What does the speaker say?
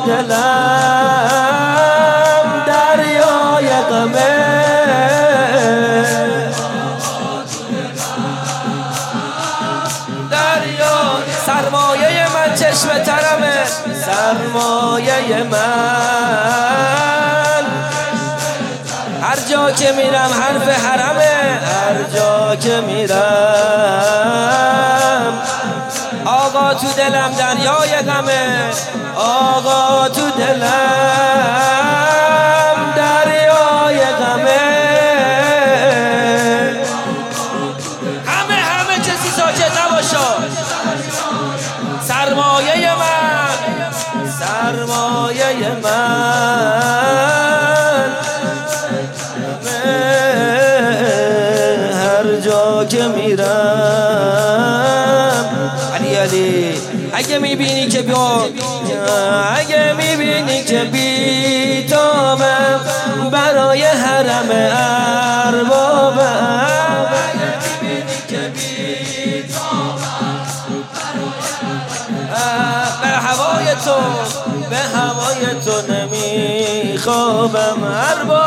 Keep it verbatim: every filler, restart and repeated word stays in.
دلم دریای غمه سرمایه من چشم ترمه سرمایه من هر جا که میرم حرف حرمه هر جا که میرم آقا تو دلم دریای غمه آقا تو دلم دریای غمه همه همه کسی ساکت نباشا سرمایه من سرمایه من هر جا که میرم علی علی اگه میبینی که بیا اگه میبینی که بیتابم برای حرم اربابم به هوای تو به هوای تو نمیخوابم ارباب